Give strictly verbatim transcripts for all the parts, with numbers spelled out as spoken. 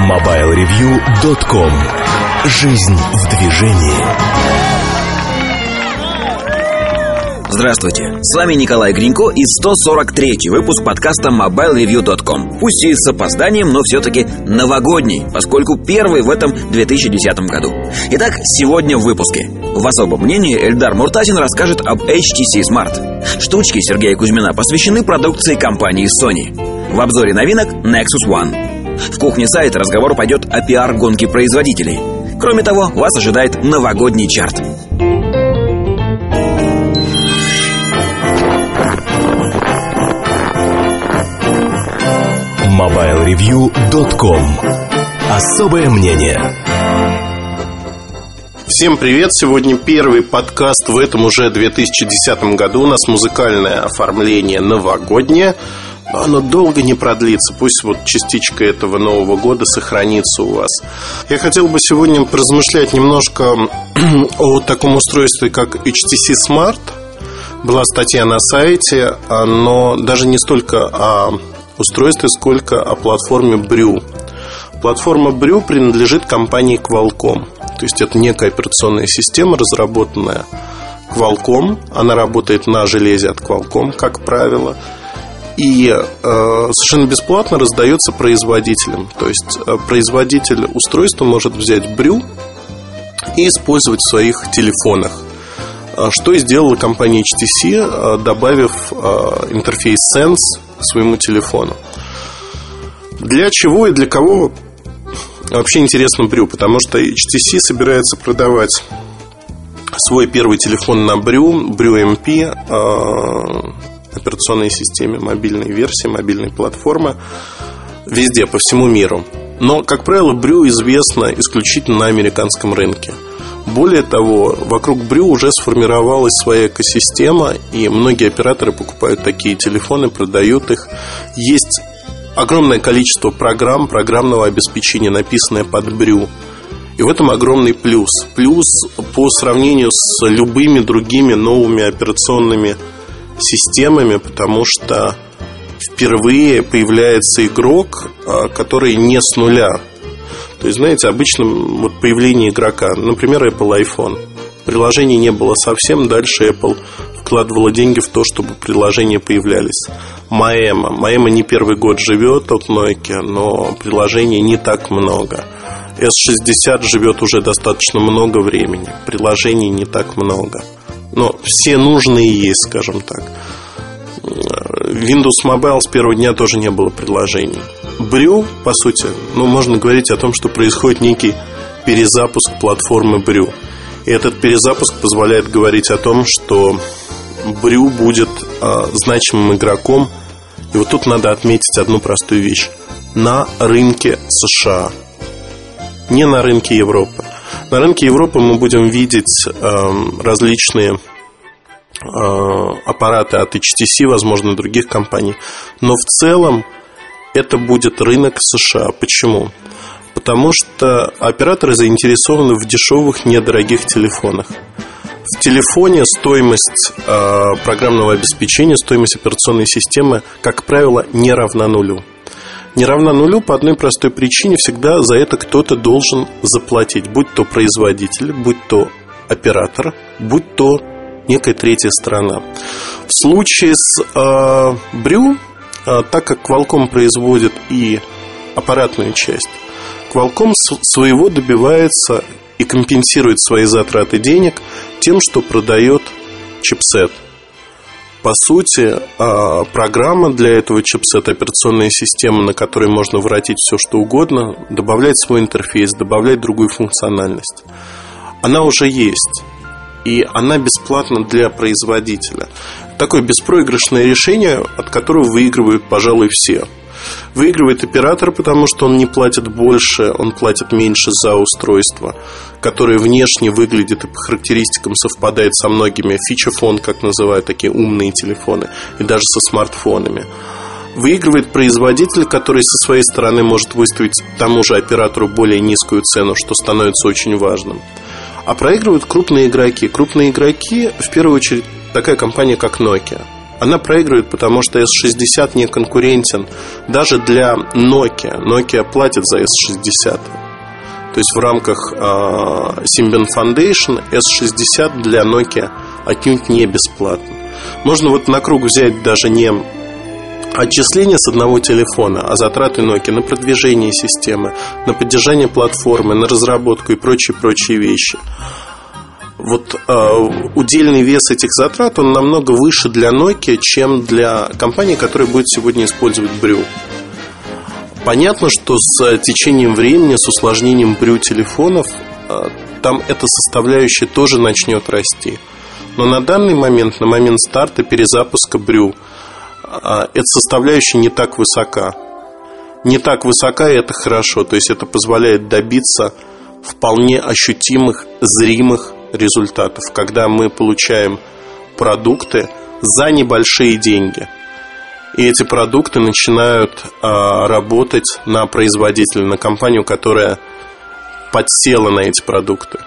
мобайл ревью точка ком. Жизнь в движении. Здравствуйте, с вами Николай Гринько и сто сорок третий выпуск подкаста мобайл ревью точка ком. Пусть и с опозданием, но все-таки новогодний, поскольку первый в этом две тысячи десятом году. Итак, сегодня в выпуске. В особом мнении Эльдар Муртазин расскажет об эйч ти си Smart. Штучки Сергея Кузьмина посвящены продукции компании Sony. В обзоре новинок Nexus One. В кухне сайта разговор пойдет о пиар-гонке производителей. Кроме того, вас ожидает новогодний чарт. мобайл ревью точка ком. Особое мнение. Всем привет! Сегодня первый подкаст в этом уже две тысячи десятом году. У нас музыкальное оформление новогоднее. Но оно долго не продлится. Пусть вот частичка этого Нового года сохранится у вас. Я хотел бы сегодня поразмышлять немножко о таком устройстве, как эйч ти си Smart. Была статья на сайте, но даже не столько о устройстве, сколько о платформе Brew. Платформа Brew принадлежит компании Qualcomm. То есть это некая операционная система, разработанная Qualcomm. Она работает на железе от Qualcomm, как правило. И э, совершенно бесплатно раздается производителям. То есть э, производитель устройства может взять Brew и использовать в своих телефонах. Что и сделала компания эйч ти си, добавив э, интерфейс Sense к своему телефону. Для чего и для кого вообще интересно Brew? Потому что эйч ти си собирается продавать свой первый телефон на Brew, Brew эм пи, э, операционной системе, мобильной версии, мобильной платформы, везде, по всему миру. Но, как правило, Brew известна исключительно на американском рынке. Более того, вокруг Brew уже сформировалась своя экосистема, и многие операторы покупают такие телефоны, продают их. Есть огромное количество программ, программного обеспечения, написанное под Brew. И в этом огромный плюс. Плюс по сравнению с любыми другими новыми операционными системами, потому что впервые появляется игрок, который не с нуля. То есть, знаете, обычно вот появление игрока, например, Apple iPhone, приложений не было совсем, дальше Apple вкладывала деньги в то, чтобы приложения появлялись. Маэма. Маэма не первый год живет от Nokia, но приложений не так много. эс шестьдесят живет уже достаточно много времени, приложений не так много. Но все нужные есть, скажем так. Windows Mobile с первого дня тоже не было приложений. Brew, по сути, ну, можно говорить о том, что происходит некий перезапуск платформы Brew. И этот перезапуск позволяет говорить о том, что Brew будет а, значимым игроком. И вот тут надо отметить одну простую вещь. На рынке США. Не на рынке Европы. На рынке Европы мы будем видеть э, различные э, аппараты от эйч ти си, возможно, других компаний. Но в целом это будет рынок США. Почему? Потому что операторы заинтересованы в дешевых, недорогих телефонах. В телефоне стоимость э, программного обеспечения, стоимость операционной системы, как правило, не равна нулю. Не равна нулю по одной простой причине. Всегда за это кто-то должен заплатить. Будь то производитель, будь то оператор, будь то некая третья сторона. В случае с э, Brew, э, так как Qualcomm производит и аппаратную часть, Qualcomm своего добивается и компенсирует свои затраты денег тем, что продает чипсет. По сути, программа для этого чипсета, операционная система, на которой можно воротить все, что угодно, добавлять свой интерфейс, добавлять другую функциональность. Она уже есть, и она бесплатна для производителя. Такое беспроигрышное решение, от которого выигрывают, пожалуй, все. Выигрывает оператор, потому что он не платит больше, он платит меньше за устройство, которое внешне выглядит и по характеристикам совпадает со многими фича-фон, как называют такие умные телефоны, и даже со смартфонами. Выигрывает производитель, который со своей стороны может выставить тому же оператору более низкую цену, что становится очень важным. А проигрывают крупные игроки. Крупные игроки, в первую очередь, такая компания, как Nokia. Она проигрывает, потому что эс шестьдесят не конкурентен даже для Nokia. Nokia платит за эс шестьдесят. То есть в рамках э, Symbian Foundation эс шестьдесят для Nokia отнюдь не бесплатно. Можно вот на круг взять даже не отчисления с одного телефона, а затраты Nokia на продвижение системы, на поддержание платформы, на разработку и прочие-прочие вещи. Вот э, удельный вес этих затрат, он намного выше для Nokia, чем для компании, которая будет сегодня использовать Брю. Понятно, что с течением времени, с усложнением Брю телефонов, э, там эта составляющая тоже начнет расти. Но на данный момент, на момент старта, перезапуска Брю, э, эта составляющая не так высока. Не так высока, и это хорошо. То есть это позволяет добиться вполне ощутимых, зримых результатов, когда мы получаем продукты за небольшие деньги. И эти продукты начинают а, работать на производителя, на компанию, которая подсела на эти продукты.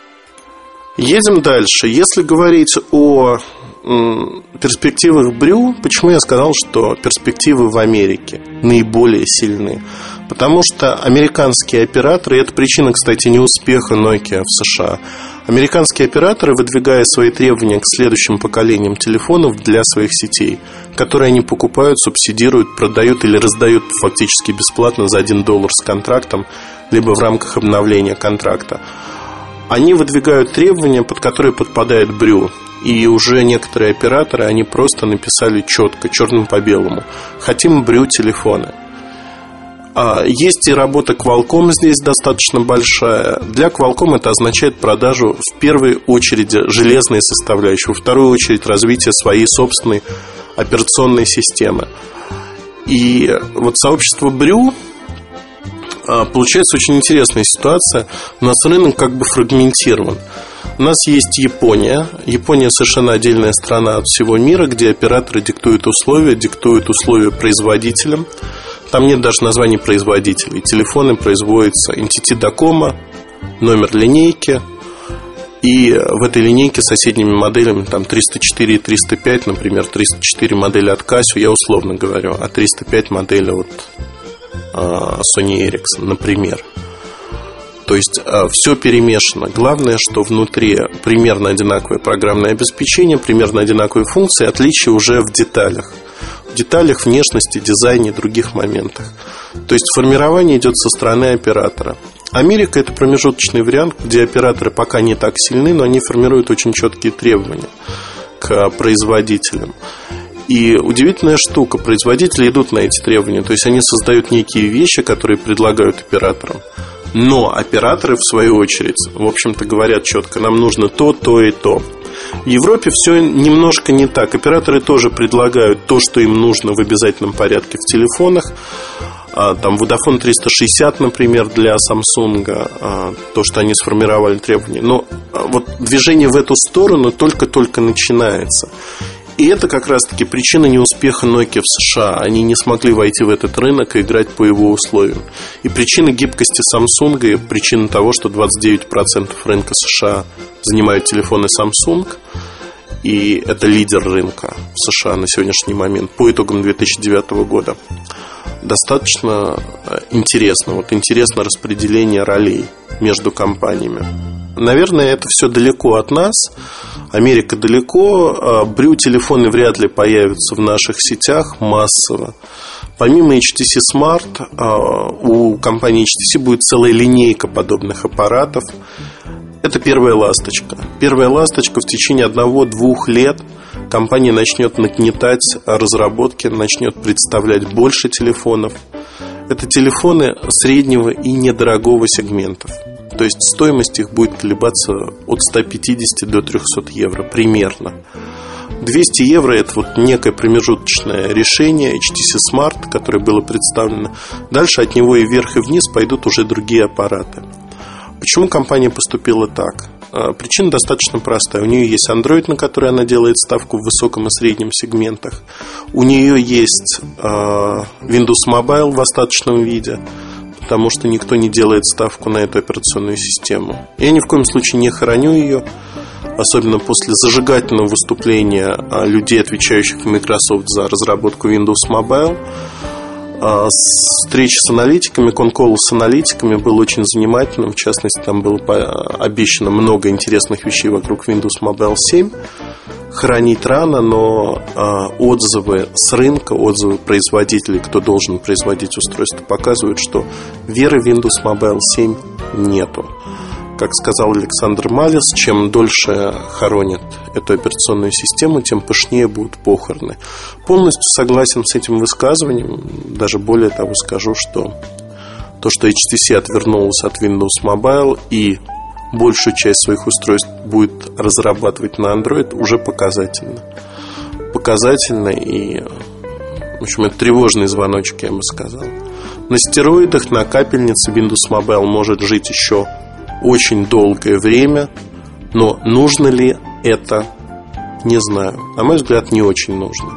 Едем дальше. Если говорить о м, перспективах Брю, почему я сказал, что перспективы в Америке наиболее сильны? Потому что американские операторы, и это причина, кстати, неуспеха Nokia в США, американские операторы, выдвигая свои требования к следующим поколениям телефонов для своих сетей, которые они покупают, субсидируют, продают или раздают фактически бесплатно за один доллар с контрактом, либо в рамках обновления контракта, они выдвигают требования, под которые подпадает Брю. И уже некоторые операторы, они просто написали четко, черным по белому: хотим Брю телефоны. Есть и работа Qualcomm здесь достаточно большая. Для Qualcomm это означает продажу в первой очереди железной составляющей, во вторую очередь развитие своей собственной операционной системы. И вот сообщество Брю, получается очень интересная ситуация. У нас рынок как бы фрагментирован. У нас есть Япония. Япония совершенно отдельная страна от всего мира, где операторы диктуют условия, диктуют условия производителям. Там нет даже названий производителей. Телефоны производятся эн ти ти Docomo, номер линейки. И в этой линейке соседними моделями там триста четыре и триста пять, например, триста четыре модели от Casio, я условно говорю, а триста пять модели от Sony Ericsson, например. То есть все перемешано. Главное, что внутри примерно одинаковое программное обеспечение, примерно одинаковые функции, отличия уже в деталях. В деталях, внешности, дизайне и других моментах. То есть формирование идет со стороны оператора. Америка — это промежуточный вариант, где операторы пока не так сильны, но они формируют очень четкие требования к производителям. И удивительная штука, производители идут на эти требования. То есть они создают некие вещи, которые предлагают операторам. Но операторы, в свою очередь, в общем-то, говорят четко: нам нужно то, то и то. В Европе все немножко не так. Операторы тоже предлагают то, что им нужно в обязательном порядке в телефонах. Там Vodafone триста шестьдесят, например, для Samsung, то, что они сформировали требования. Но вот движение в эту сторону только-только начинается. И это как раз-таки причина неуспеха Nokia в США. Они не смогли войти в этот рынок и играть по его условиям. И причина гибкости Samsung, и причина того, что двадцать девять процентов рынка США занимают телефоны Samsung. И это лидер рынка в США на сегодняшний момент по итогам две тысячи девятого года. Достаточно интересно. Вот интересно распределение ролей между компаниями. Наверное, это все далеко от нас. Америка далеко. Брю телефоны вряд ли появятся в наших сетях массово. Помимо эйч ти си Smart, у компании эйч ти си будет целая линейка подобных аппаратов. Это первая ласточка. Первая ласточка. В течение одного-двух лет компания начнет нагнетать разработки, начнет представлять больше телефонов. Это телефоны среднего и недорогого сегментов. То есть стоимость их будет колебаться от ста пятидесяти до трехсот евро примерно. двести евро — это вот некое промежуточное решение эйч ти си Smart, которое было представлено. Дальше от него и вверх, и вниз пойдут уже другие аппараты. Почему компания поступила так? Причина достаточно простая. У нее есть Android, на который она делает ставку в высоком и среднем сегментах. У нее есть Windows Mobile в остаточном виде, потому что никто не делает ставку на эту операционную систему. Я ни в коем случае не хороню ее. особенно после зажигательного выступления людей, отвечающих в Microsoft за разработку Windows Mobile. Встреча с аналитиками, конкол с аналитиками был очень занимательным. В частности, там было обещано много интересных вещей вокруг Windows Mobile семь. Хранить рано, но отзывы с рынка, отзывы производителей, кто должен производить устройство, показывают, что веры в Windows Mobile семь нету. Как сказал Александр Малец, чем дольше хоронят эту операционную систему, тем пышнее будут похороны. Полностью согласен с этим высказыванием. Даже более того скажу, что то, что эйч ти си отвернулась от Windows Mobile и большую часть своих устройств будет разрабатывать на Android, уже показательно. Показательно и, в общем, это тревожный звоночек, я бы сказал. На стероидах, на капельнице Windows Mobile может жить еще очень долгое время, но нужно ли это, не знаю. На мой взгляд, не очень нужно.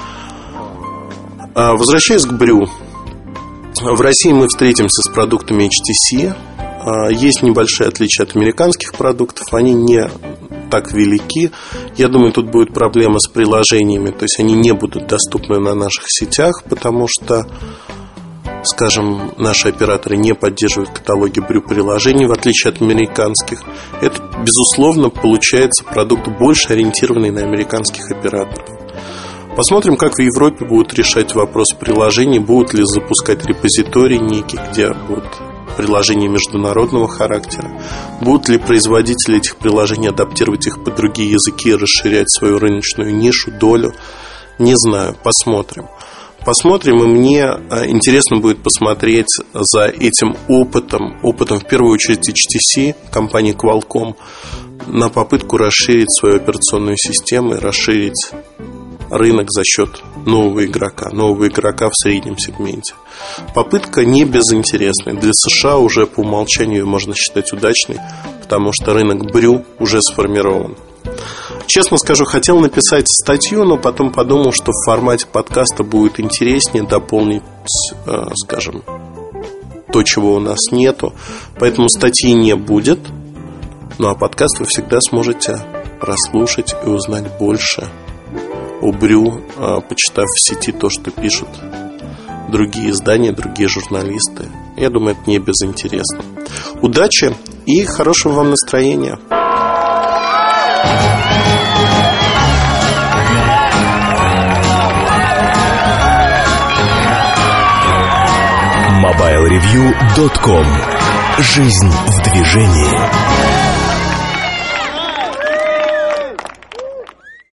Возвращаясь к Брю, в России мы встретимся с продуктами эйч ти си. Есть небольшие отличия от американских продуктов, они не так велики. Я думаю, тут будет проблема с приложениями, то есть они не будут доступны на наших сетях, потому что, скажем, наши операторы не поддерживают каталоги Брю-приложений, в отличие от американских. Это, безусловно, получается продукт больше ориентированный на американских операторов. Посмотрим, как в Европе будут решать вопрос приложений, будут ли запускать репозитории некие, где будут приложения международного характера, будут ли производители этих приложений адаптировать их под другие языки и расширять свою рыночную нишу, долю. Не знаю, посмотрим. Посмотрим, и мне интересно будет посмотреть за этим опытом, опытом в первую очередь эйч ти си, компании Qualcomm, на попытку расширить свою операционную систему и расширить рынок за счет нового игрока, нового игрока в среднем сегменте. Попытка не безинтересная. Для США уже по умолчанию можно считать удачной, потому что рынок Брю уже сформирован. Честно скажу, хотел написать статью, но потом подумал, что в формате подкаста будет интереснее дополнить, скажем, то, чего у нас нету. Поэтому статьи не будет. Ну а подкаст вы всегда сможете прослушать и узнать больше о Брю, почитав в сети то, что пишут другие издания, другие журналисты. Я думаю, это не безинтересно. Удачи и хорошего вам настроения. мобайл ревью точка ком. Жизнь в движении.